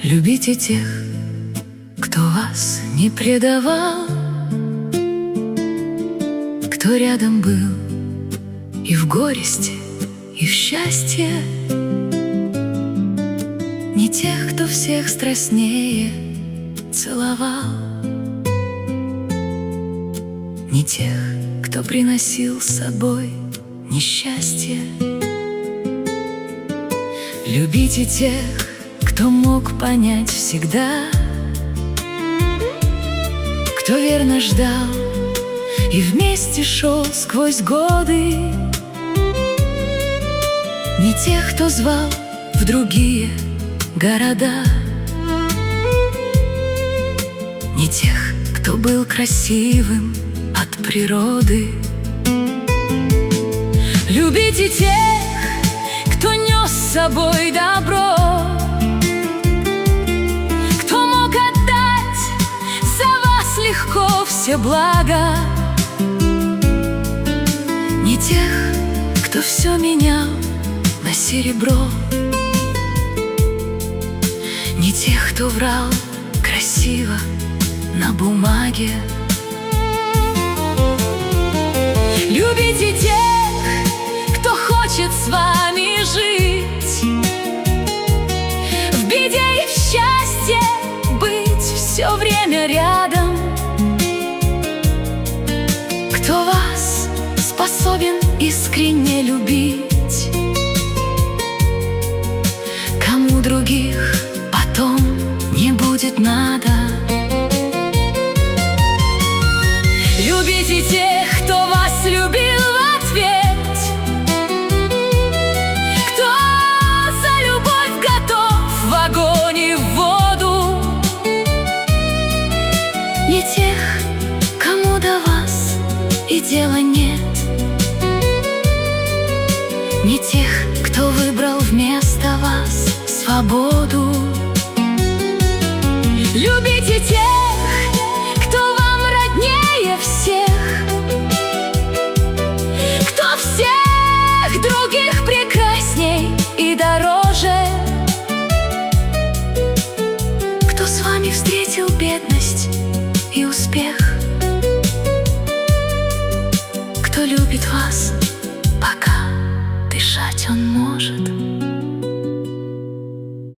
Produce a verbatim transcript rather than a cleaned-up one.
Любите тех, кто вас не предавал, кто рядом был и в горести, и в счастье. Не тех, кто всех страстнее целовал, не тех, кто приносил с собой несчастье. Любите тех, кто мог понять всегда, кто верно ждал и вместе шел сквозь годы. Не тех, кто звал в другие города, не тех, кто был красивым от природы. Любите тех, кто нес с собой добро, кто мог отдать за вас легко все блага. Не тех, кто все менял на серебро, не тех, кто врал красиво на бумаге. Любите тех, кто хочет с вами жить, в беде и в счастье быть все время рядом, кто вас способен искренне любить, кому других потом не будет надо. Любите тех, кто вас любил в ответ, кто за любовь готов в огонь и в воду. Не тех, кому до вас и дела нет, не тех, кто выбрал вместо вас свободу. Любите тех, кто вам роднее всех, кто всех других прекрасней и дороже, кто с вами встретил бедность и успех, кто любит вас, пока дышать он может.